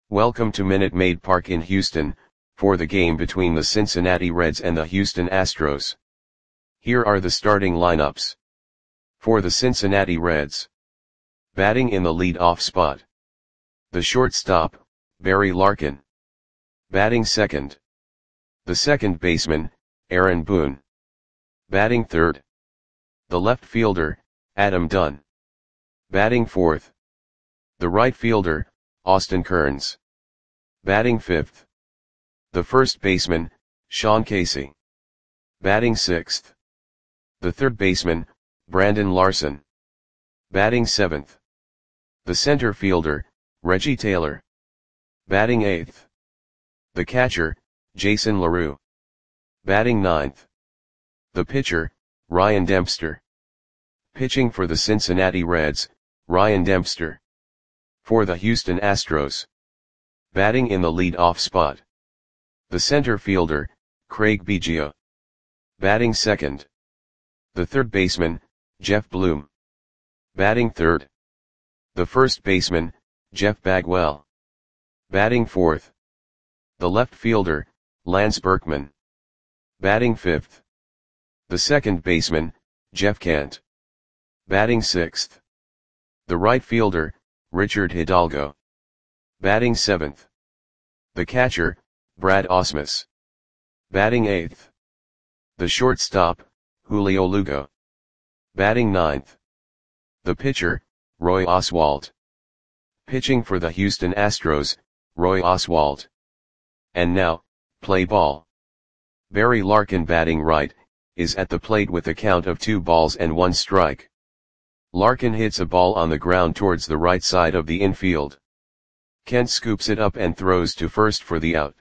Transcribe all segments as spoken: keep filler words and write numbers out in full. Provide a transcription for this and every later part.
Welcome to Minute Maid Park in Houston, for the game between the Cincinnati Reds and the Houston Astros. Here are the starting lineups. For the Cincinnati Reds. Batting in the lead-off spot. The shortstop, Barry Larkin. Batting second. The second baseman, Aaron Boone. Batting third. The left fielder, Adam Dunn. Batting fourth. The right fielder, Austin Kearns. Batting fifth. The first baseman, Sean Casey. Batting sixth. The third baseman, Brandon Larson. Batting seventh. The center fielder, Reggie Taylor. Batting eighth. The catcher, Jason LaRue. Batting ninth. The pitcher, Ryan Dempster. Pitching for the Cincinnati Reds, Ryan Dempster. For the Houston Astros. Batting in the lead-off spot. The center fielder, Craig Biggio. Batting second. The third baseman, Jeff Bloom. Batting third. The first baseman, Jeff Bagwell. Batting fourth. The left fielder, Lance Berkman. Batting fifth. The second baseman, Jeff Kent. Batting sixth. The right fielder, Richard Hidalgo. Batting seventh. The catcher, Brad Ausmus. Batting eighth. The shortstop, Julio Lugo. Batting ninth. The pitcher, Roy Oswalt. Pitching for the Houston Astros, Roy Oswalt. And now, play ball. Barry Larkin batting right, is at the plate with a count of two balls and one strike. Larkin hits a ball on the ground towards the right side of the infield. Kent scoops it up and throws to first for the out.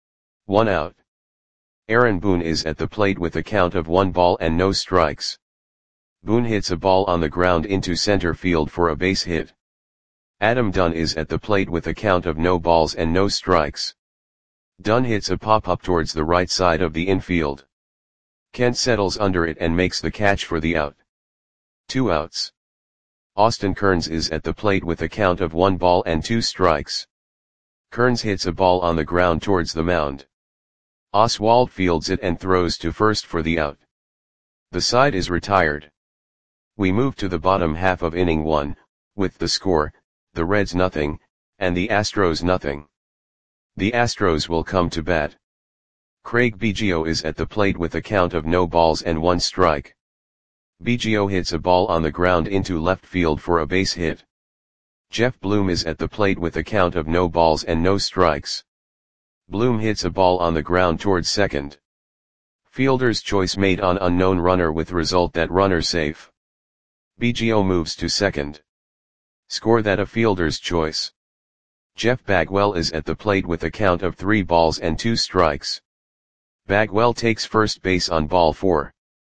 One out. Aaron Boone is at the plate with a count of one ball and no strikes. Boone hits a ball on the ground into center field for a base hit. Adam Dunn is at the plate with a count of no balls and no strikes. Dunn hits a pop-up towards the right side of the infield. Kent settles under it and makes the catch for the out. Two outs. Austin Kearns is at the plate with a count of one ball and two strikes. Kearns hits a ball on the ground towards the mound. Oswalt fields it and throws to first for the out. The side is retired. We move to the bottom half of inning one, with the score, the Reds nothing, and the Astros nothing. The Astros will come to bat. Craig Biggio is at the plate with a count of no balls and one strike. Biggio hits a ball on the ground into left field for a base hit. Jeff Bloom is at the plate with a count of no balls and no strikes. Bloom hits a ball on the ground towards second. Fielder's choice made on unknown runner with result that runner safe. Biggio moves to second. Score that a fielder's choice. Jeff Bagwell is at the plate with a count of three balls and two strikes. Bagwell takes first base on ball four.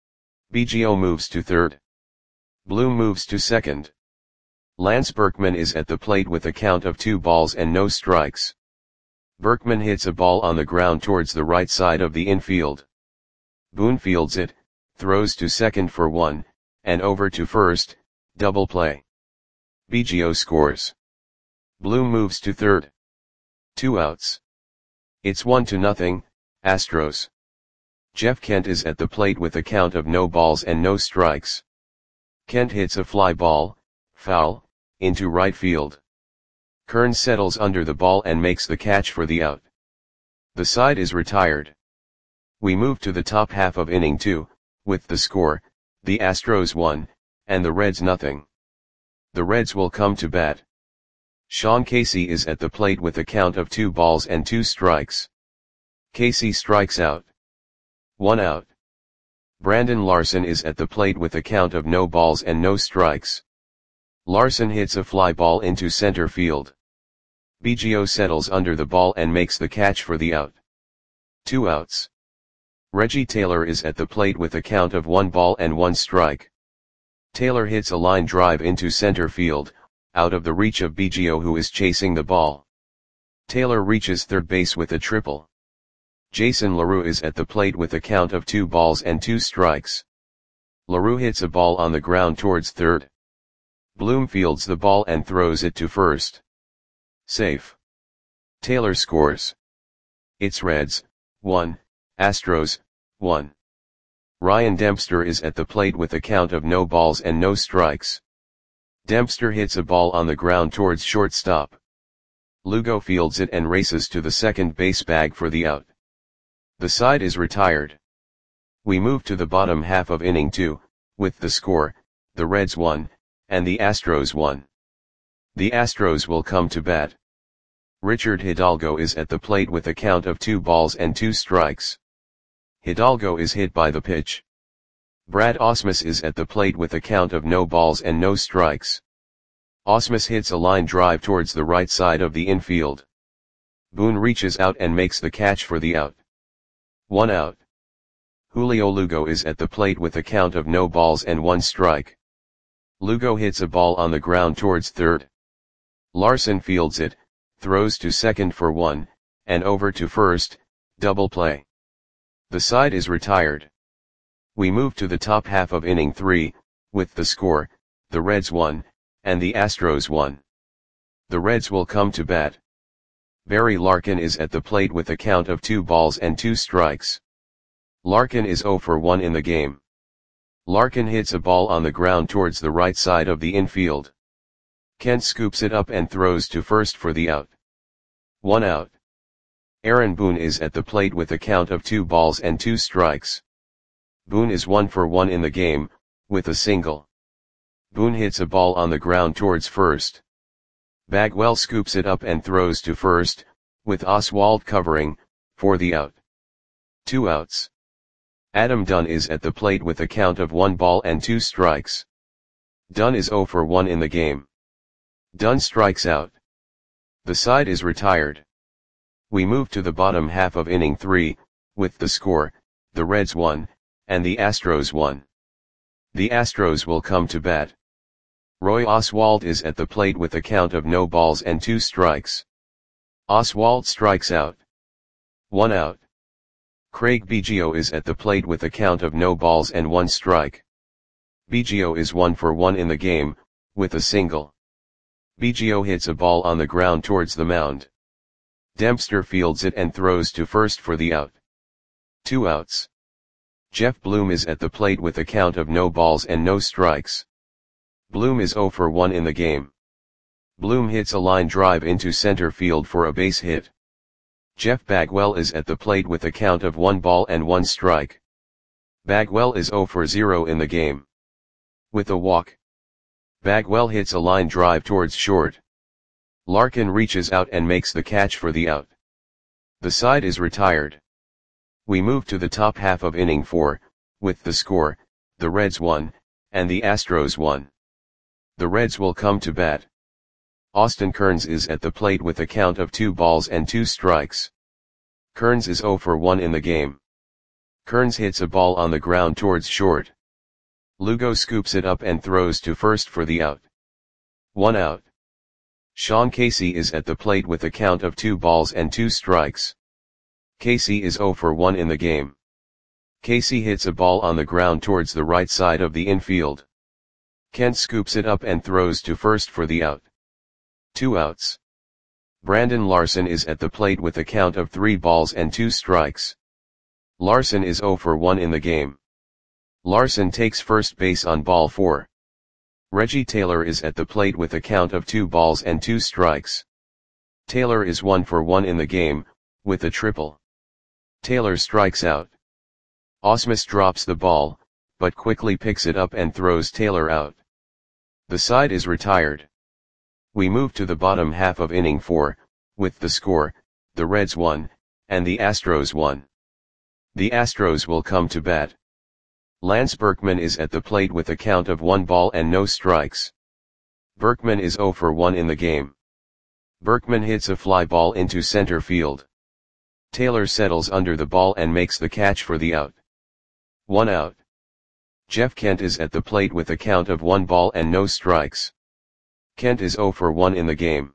Biggio moves to third. Bloom moves to second. Lance Berkman is at the plate with a count of two balls and no strikes. Berkman hits a ball on the ground towards the right side of the infield. Boone fields it, throws to second for one, and over to first, double play. Biggio scores. Bloom moves to third. Two outs. It's one to nothing, Astros. Jeff Kent is at the plate with a count of no balls and no strikes. Kent hits a fly ball, foul, into right field. Kearns settles under the ball and makes the catch for the out. The side is retired. We move to the top half of inning two, with the score, the Astros one, and the Reds nothing. The Reds will come to bat. Sean Casey is at the plate with a count of two balls and two strikes. Casey strikes out. One out. Brandon Larson is at the plate with a count of no balls and no strikes. Larson hits a fly ball into center field. Biggio settles under the ball and makes the catch for the out. Two outs. Reggie Taylor is at the plate with a count of one ball and one strike. Taylor hits a line drive into center field, out of the reach of Biggio who is chasing the ball. Taylor reaches third base with a triple. Jason LaRue is at the plate with a count of two balls and two strikes. LaRue hits a ball on the ground towards third. Bloom fields the ball and throws it to first. Safe. Taylor scores. It's Reds, one, Astros, one. Ryan Dempster is at the plate with a count of no balls and no strikes. Dempster hits a ball on the ground towards shortstop. Lugo fields it and races to the second base bag for the out. The side is retired. We move to the bottom half of inning two, with the score, the Reds won, and the Astros won. The Astros will come to bat. Richard Hidalgo is at the plate with a count of two balls and two strikes. Hidalgo is hit by the pitch. Brad Ausmus is at the plate with a count of no balls and no strikes. Ausmus hits a line drive towards the right side of the infield. Boone reaches out and makes the catch for the out. One out. Julio Lugo is at the plate with a count of no balls and one strike. Lugo hits a ball on the ground towards third. Larson fields it, throws to second for one, and over to first, double play. The side is retired. We move to the top half of inning three, with the score, the Reds won, and the Astros won. The Reds will come to bat. Barry Larkin is at the plate with a count of two balls and two strikes. Larkin is zero for one in the game. Larkin hits a ball on the ground towards the right side of the infield. Kent scoops it up and throws to first for the out. One out. Aaron Boone is at the plate with a count of two balls and two strikes. Boone is one for one in the game, with a single. Boone hits a ball on the ground towards first. Bagwell scoops it up and throws to first, with Oswald covering, for the out. Two outs. Adam Dunn is at the plate with a count of one ball and two strikes. Dunn is zero for one in the game. Dunn strikes out. The side is retired. We move to the bottom half of inning three, with the score, the Reds won, and the Astros won. The Astros will come to bat. Roy Oswalt is at the plate with a count of no balls and two strikes. Oswalt strikes out. One out. Craig Biggio is at the plate with a count of no balls and one strike. Biggio is one for one in the game, with a single. Biggio hits a ball on the ground towards the mound. Dempster fields it and throws to first for the out. Two outs. Jeff Bloom is at the plate with a count of no balls and no strikes. Bloom is zero for one in the game. Bloom hits a line drive into center field for a base hit. Jeff Bagwell is at the plate with a count of one ball and one strike. Bagwell is zero for zero in the game. With a walk. Bagwell hits a line drive towards short. Larkin reaches out and makes the catch for the out. The side is retired. We move to the top half of inning four, with the score, the Reds won, and the Astros won. The Reds will come to bat. Austin Kearns is at the plate with a count of two balls and two strikes. Kearns is zero for one in the game. Kearns hits a ball on the ground towards short. Lugo scoops it up and throws to first for the out. One out. Sean Casey is at the plate with a count of two balls and two strikes. Casey is zero for one in the game. Casey hits a ball on the ground towards the right side of the infield. Kent scoops it up and throws to first for the out. Two outs. Brandon Larson is at the plate with a count of three balls and two strikes. Larson is zero for one in the game. Larson takes first base on ball four. Reggie Taylor is at the plate with a count of two balls and two strikes. Taylor is one for one in the game, with a triple. Taylor strikes out. Ausmus drops the ball, but quickly picks it up and throws Taylor out. The side is retired. We move to the bottom half of inning four, with the score, the Reds won, and the Astros won. The Astros will come to bat. Lance Berkman is at the plate with a count of one ball and no strikes. Berkman is zero for one in the game. Berkman hits a fly ball into center field. Taylor settles under the ball and makes the catch for the out. One out. Jeff Kent is at the plate with a count of one ball and no strikes. Kent is zero for one in the game.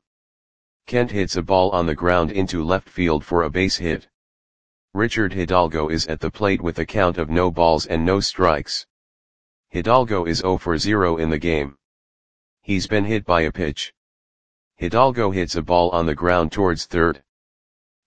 Kent hits a ball on the ground into left field for a base hit. Richard Hidalgo is at the plate with a count of no balls and no strikes. Hidalgo is zero for zero in the game. He's been hit by a pitch. Hidalgo hits a ball on the ground towards third.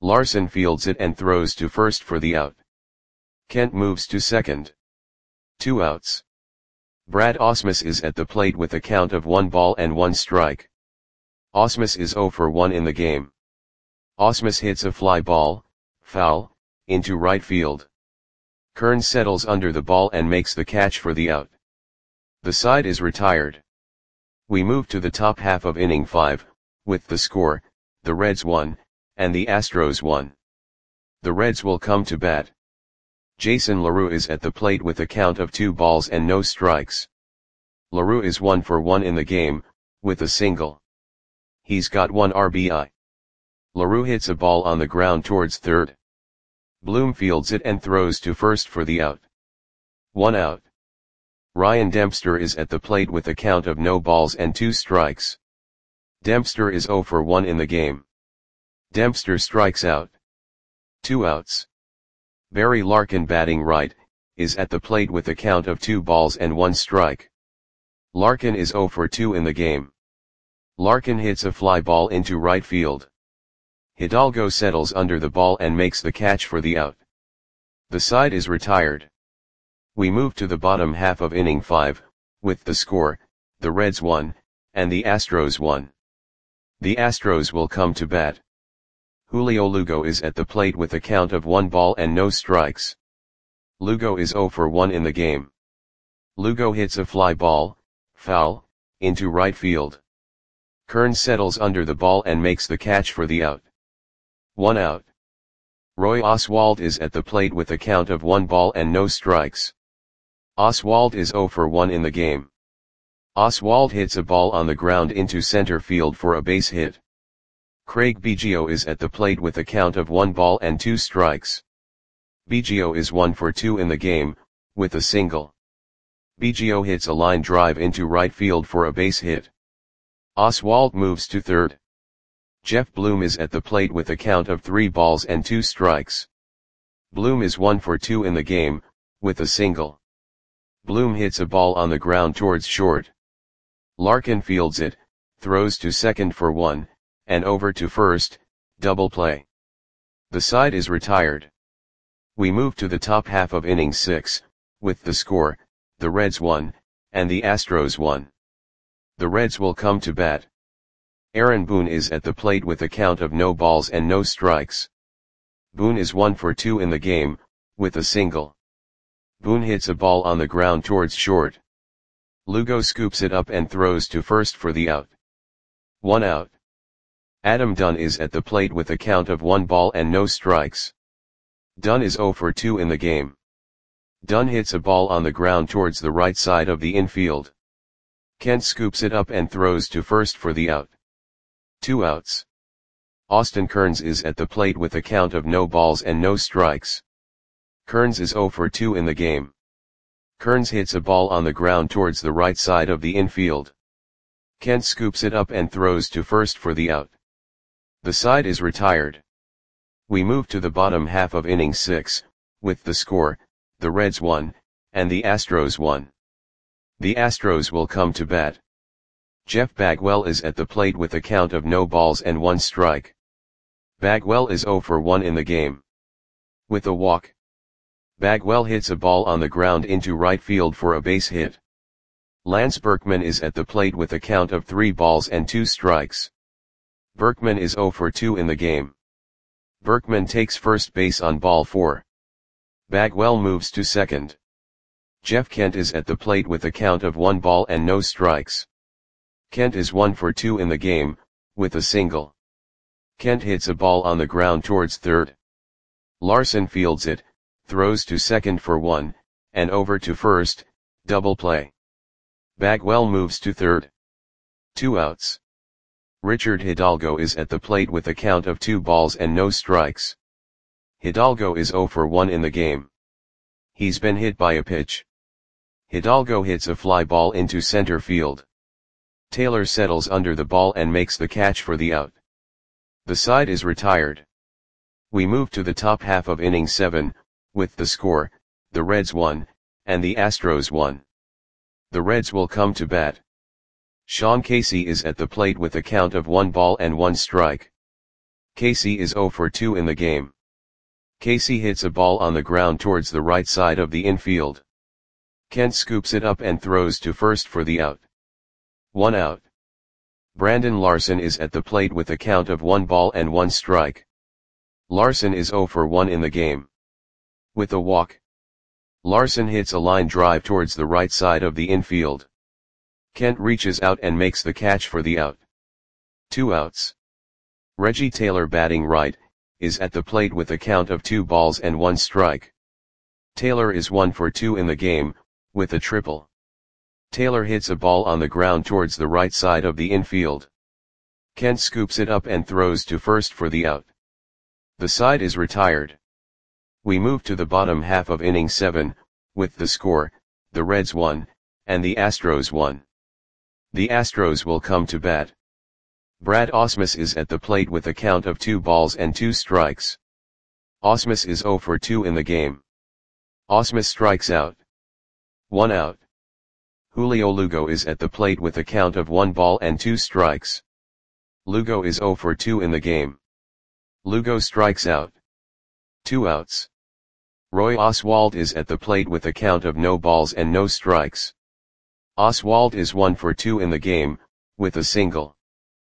Larson fields it and throws to first for the out. Kent moves to second. Two outs. Brad Ausmus is at the plate with a count of one ball and one strike. Ausmus is oh for one in the game. Ausmus hits a fly ball, foul, into right field. Kearns settles under the ball and makes the catch for the out. The side is retired. We move to the top half of inning five, with the score, the Reds won, and the Astros won. The Reds will come to bat. Jason LaRue is at the plate with a count of two balls and no strikes. LaRue is one for one in the game, with a single. He's got one R B I. LaRue hits a ball on the ground towards third. Bloom fields it and throws to first for the out. One out. Ryan Dempster is at the plate with a count of no balls and two strikes. Dempster is oh for one in the game. Dempster strikes out. Two outs. Barry Larkin, batting right, is at the plate with a count of two balls and one strike. Larkin is oh for two in the game. Larkin hits a fly ball into right field. Hidalgo settles under the ball and makes the catch for the out. The side is retired. We move to the bottom half of inning five, with the score, the Reds won, and the Astros won. The Astros will come to bat. Julio Lugo is at the plate with a count of one ball and no strikes. Lugo is oh for one in the game. Lugo hits a fly ball, foul, into right field. Kearns settles under the ball and makes the catch for the out. One out. Roy Oswalt is at the plate with a count of one ball and no strikes. Oswalt is oh for one in the game. Oswalt hits a ball on the ground into center field for a base hit. Craig Biggio is at the plate with a count of one ball and two strikes. Biggio is one for two in the game, with a single. Biggio hits a line drive into right field for a base hit. Oswalt moves to third. Jeff Bloom is at the plate with a count of three balls and two strikes. Bloom is one for two in the game, with a single. Bloom hits a ball on the ground towards short. Larkin fields it, throws to second for one, and over to first, double play. The side is retired. We move to the top half of inning six, with the score, the Reds won, and the Astros won. The Reds will come to bat. Aaron Boone is at the plate with a count of no balls and no strikes. Boone is one for two in the game, with a single. Boone hits a ball on the ground towards short. Lugo scoops it up and throws to first for the out. One out. Adam Dunn is at the plate with a count of one ball and no strikes. Dunn is oh for two in the game. Dunn hits a ball on the ground towards the right side of the infield. Kent scoops it up and throws to first for the out. Two outs. Austin Kearns is at the plate with a count of no balls and no strikes. Kearns is oh for two in the game. Kearns hits a ball on the ground towards the right side of the infield. Kent scoops it up and throws to first for the out. The side is retired. We move to the bottom half of inning six, with the score, the Reds won, and the Astros won. The Astros will come to bat. Jeff Bagwell is at the plate with a count of no balls and one strike. Bagwell is oh for one in the game. With a walk. Bagwell hits a ball on the ground into right field for a base hit. Lance Berkman is at the plate with a count of three balls and two strikes. Berkman is oh for two in the game. Berkman takes first base on ball four. Bagwell moves to second. Jeff Kent is at the plate with a count of one ball and no strikes. Kent is one for two in the game, with a single. Kent hits a ball on the ground towards third. Larson fields it, throws to second for one, and over to first, double play. Bagwell moves to third. Two outs. Richard Hidalgo is at the plate with a count of two balls and no strikes. Hidalgo is oh for one in the game. He's been hit by a pitch. Hidalgo hits a fly ball into center field. Taylor settles under the ball and makes the catch for the out. The side is retired. We move to the top half of inning seven, with the score, the Reds won, and the Astros won. The Reds will come to bat. Sean Casey is at the plate with a count of one ball and one strike. Casey is zero for two in the game. Casey hits a ball on the ground towards the right side of the infield. Kent scoops it up and throws to first for the out. One out. Brandon Larson is at the plate with a count of one ball and one strike. Larson is zero for one in the game. With a walk, Larson hits a line drive towards the right side of the infield. Kent reaches out and makes the catch for the out. Two outs. Reggie Taylor, batting right, is at the plate with a count of two balls and one strike. Taylor is one for two in the game, with a triple. Taylor hits a ball on the ground towards the right side of the infield. Kent scoops it up and throws to first for the out. The side is retired. We move to the bottom half of inning seven, with the score, the Reds won, and the Astros won. The Astros will come to bat. Brad Ausmus is at the plate with a count of two balls and two strikes. Ausmus is zero for two in the game. Ausmus strikes out. One out. Julio Lugo is at the plate with a count of one ball and two strikes. Lugo is zero for two in the game. Lugo strikes out. Two outs. Roy Oswalt is at the plate with a count of no balls and no strikes. Oswalt is one for two in the game, with a single.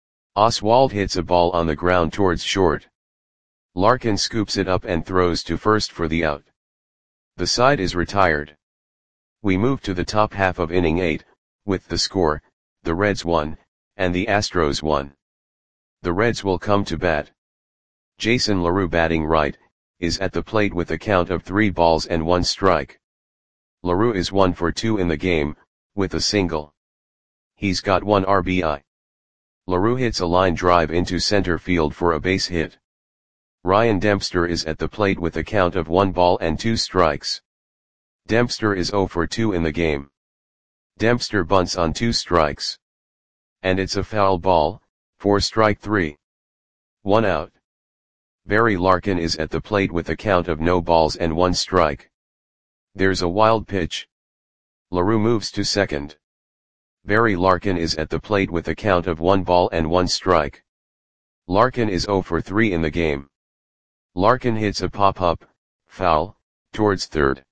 Oswalt hits a ball on the ground towards short. Larkin scoops it up and throws to first for the out. The side is retired. We move to the top half of inning eight, with the score, the Reds won, and the Astros won. The Reds will come to bat. Jason LaRue, batting right, is at the plate with a count of three balls and one strike. LaRue is one for two in the game, with a single. He's got one R B I. LaRue hits a line drive into center field for a base hit. Ryan Dempster is at the plate with a count of one ball and two strikes. Dempster is zero for two in the game. Dempster bunts on two strikes. And it's a foul ball, for strike three. One out. Barry Larkin is at the plate with a count of no balls and one strike. There's a wild pitch. LaRue moves to second. Barry Larkin is at the plate with a count of one ball and one strike. Larkin is zero for three in the game. Larkin hits a pop-up, foul, towards third.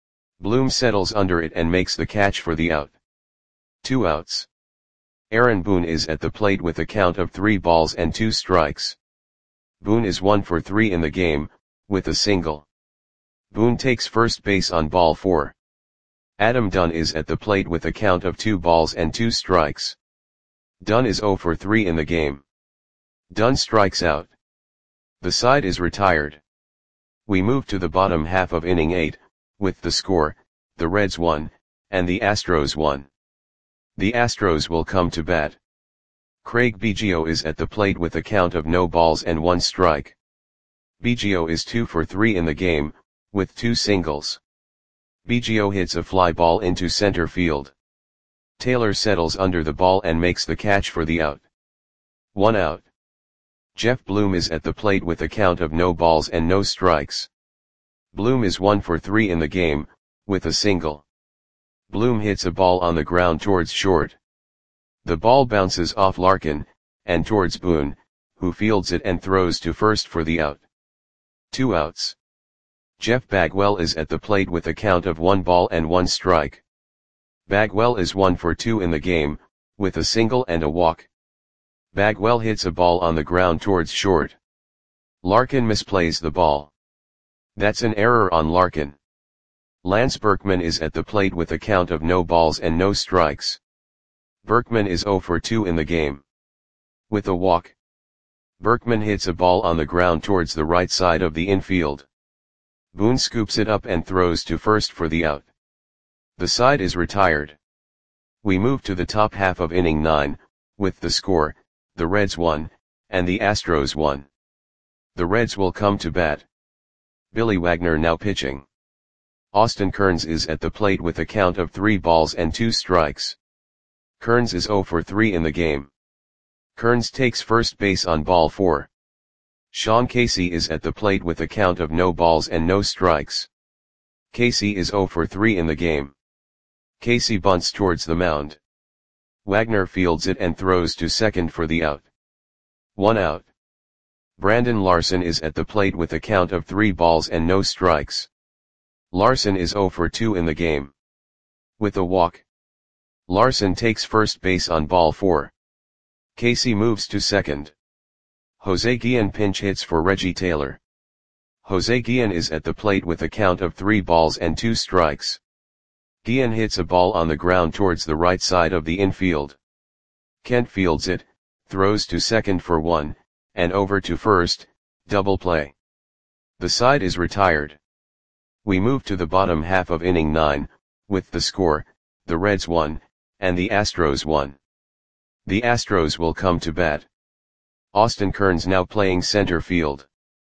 Bloom settles under it and makes the catch for the out. Two outs. Aaron Boone is at the plate with a count of three balls and two strikes. Boone is one for three in the game, with a single. Boone takes first base on ball four. Adam Dunn is at the plate with a count of two balls and two strikes. Dunn is zero for three in the game. Dunn strikes out. The side is retired. We move to the bottom half of inning eight, with the score, the Reds won, and the Astros won. The Astros will come to bat. Craig Biggio is at the plate with a count of no balls and one strike. Biggio is two for three in the game, with two singles. Biggio hits a fly ball into center field. Taylor settles under the ball and makes the catch for the out. One out. Jeff Bloom is at the plate with a count of no balls and no strikes. Bloom is one for three in the game, with a single. Bloom hits a ball on the ground towards short. The ball bounces off Larkin, and towards Boone, who fields it and throws to first for the out. Two outs. Jeff Bagwell is at the plate with a count of one ball and one strike. Bagwell is one for two in the game, with a single and a walk. Bagwell hits a ball on the ground towards short. Larkin misplays the ball. That's an error on Larkin. Lance Berkman is at the plate with a count of no balls and no strikes. Berkman is zero for two in the game. With a walk, Berkman hits a ball on the ground towards the right side of the infield. Boone scoops it up and throws to first for the out. The side is retired. We move to the top half of inning nine, with the score, the Reds won, and the Astros won. The Reds will come to bat. Billy Wagner now pitching. Austin Kearns is at the plate with a count of three balls and two strikes. Kearns is zero for three in the game. Kearns takes first base on ball four. Sean Casey is at the plate with a count of no balls and no strikes. Casey is zero for three in the game. Casey bunts towards the mound. Wagner fields it and throws to second for the out. One out. Brandon Larson is at the plate with a count of three balls and no strikes. Larson is zero for two in the game. With a walk, Larson takes first base on ball four. Casey moves to second. Jose Guillen pinch hits for Reggie Taylor. Jose Guillen is at the plate with a count of three balls and two strikes. Guillen hits a ball on the ground towards the right side of the infield. Kent fields it, throws to second for one, and over to first, double play. The side is retired. We move to the bottom half of inning nine, with the score, the Reds won, and the Astros won. The Astros will come to bat. Austin Kearns now playing center field.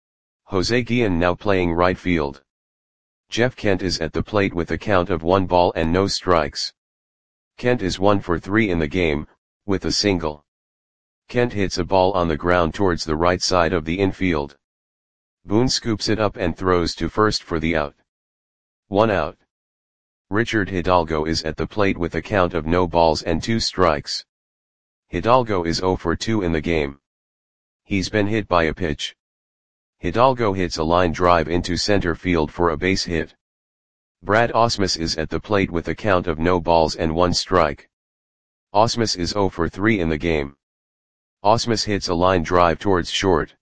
Jose Guillen now playing right field. Jeff Kent is at the plate with a count of one ball and no strikes. Kent is one for three in the game, with a single. Kent hits a ball on the ground towards the right side of the infield. Boone scoops it up and throws to first for the out. One out. Richard Hidalgo is at the plate with a count of no balls and two strikes. Hidalgo is zero for two in the game. He's been hit by a pitch. Hidalgo hits a line drive into center field for a base hit. Brad Ausmus is at the plate with a count of no balls and one strike. Ausmus is zero for three in the game. Ausmus hits a line drive towards short.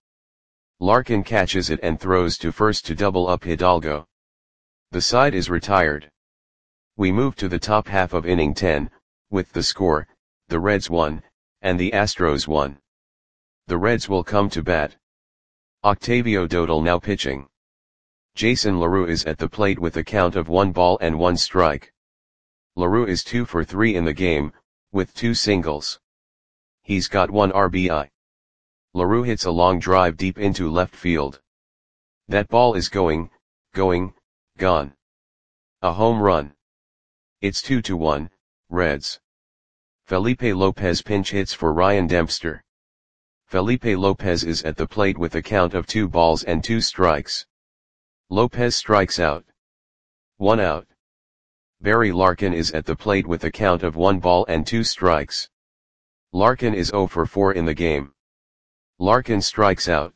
Larkin catches it and throws to first to double up Hidalgo. The side is retired. We move to the top half of inning ten, with the score, the Reds won, and the Astros won. The Reds will come to bat. Octavio Dodal now pitching. Jason LaRue is at the plate with a count of one ball and one strike. LaRue is two for three in the game, with two singles. He's got one R B I. LaRue hits a long drive deep into left field. That ball is going, going, gone. A home run. It's two to one, Reds. Felipe Lopez pinch hits for Ryan Dempster. Felipe Lopez is at the plate with a count of two balls and two strikes. Lopez strikes out. One out. Barry Larkin is at the plate with a count of one ball and two strikes. Larkin is zero for four in the game. Larkin strikes out.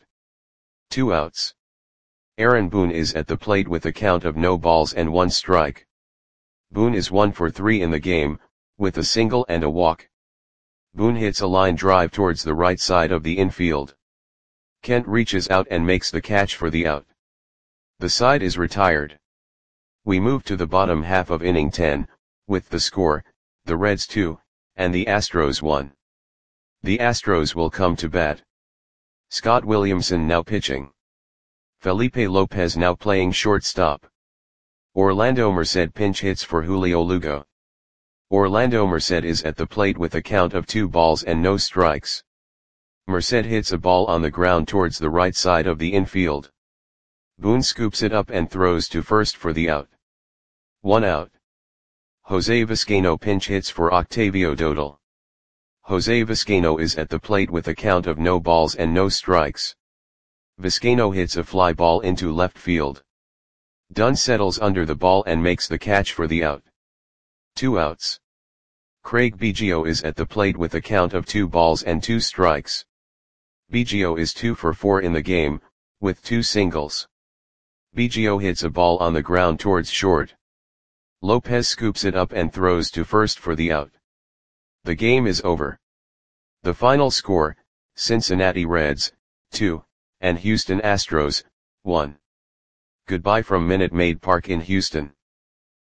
Two outs. Aaron Boone is at the plate with a count of no balls and one strike. Boone is one for three in the game, with a single and a walk. Boone hits a line drive towards the right side of the infield. Kent reaches out and makes the catch for the out. The side is retired. We move to the bottom half of inning ten, with the score, the Reds two, and the Astros one. The Astros will come to bat. Scott Williamson now pitching. Felipe Lopez now playing shortstop. Orlando Merced pinch hits for Julio Lugo. Orlando Merced is at the plate with a count of two balls and no strikes. Merced hits a ball on the ground towards the right side of the infield. Boone scoops it up and throws to first for the out. One out. Jose Vizcaino pinch hits for Octavio Dodal. Jose Vizcaino is at the plate with a count of no balls and no strikes. Vizcaino hits a fly ball into left field. Dunn settles under the ball and makes the catch for the out. Two outs. Craig Biggio is at the plate with a count of two balls and two strikes. Biggio is two for four in the game, with two singles. Biggio hits a ball on the ground towards short. Lopez scoops it up and throws to first for the out. The game is over. The final score, Cincinnati Reds, two, and Houston Astros, one. Goodbye from Minute Maid Park in Houston.